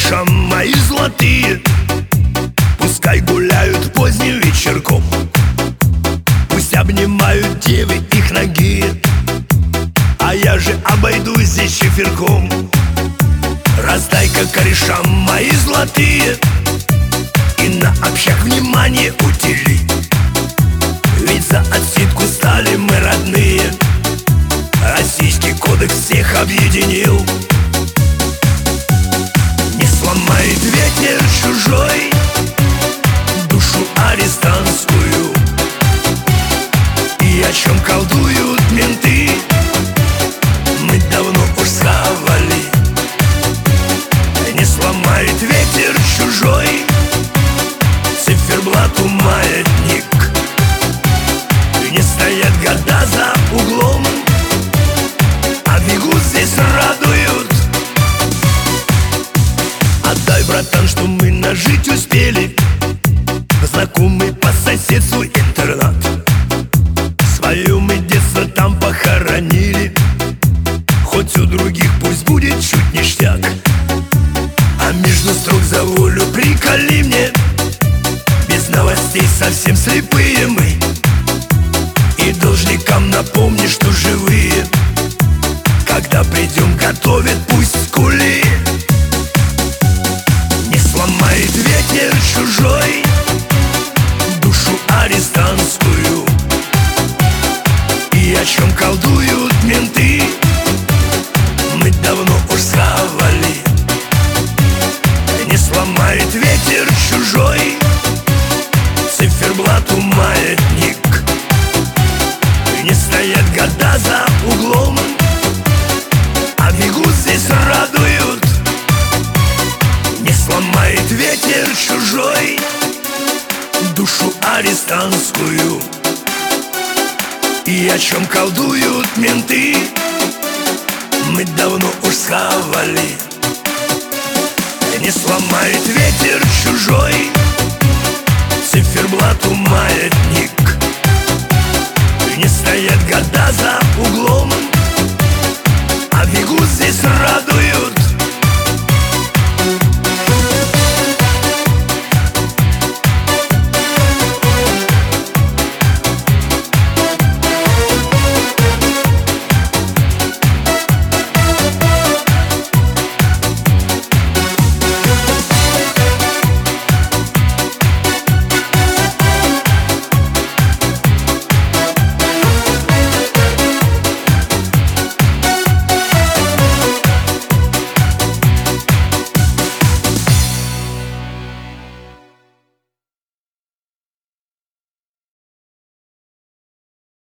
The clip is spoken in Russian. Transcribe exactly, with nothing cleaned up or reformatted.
кореша мои золотые, пускай гуляют поздним вечерком, пусть обнимают девы их ноги, а я же обойдусь здесь чиферком. Раздай-ка кореша мои золотые и на общак внимание удели, ведь за отсидку стали мы родные. Российский кодекс всех объединил. Не сломает ветер чужой душу арестантскую, и о чем колдуют менты мы давно уж схавали. Не сломает ветер чужой циферблату маятник, не стоят года за углом, а бегут здесь радуют. Отдай, братан, что мы нажить успели, знакомый по соседству интернат. Свое мы детство там похоронили, хоть у других пусть будет чуть ништяк. А между строк за волю приколи мне, без новостей совсем слепые мы, и должникам напомни, что живые, когда придем, готовят пусть скули. Не сломает ветер чужой душу арестантскую, и о чем колдуют менты мы давно уж схавали. Не сломает ветер чужой циферблату маятник, не стоят года за углом, а бегут здесь радуют. Не сломает ветер чужой душу арестантскую, и о чем колдуют менты мы давно уж схавали. Не сломает ветер чужой циферблату маятник, не стоят года за углом, а бегут здесь радуют.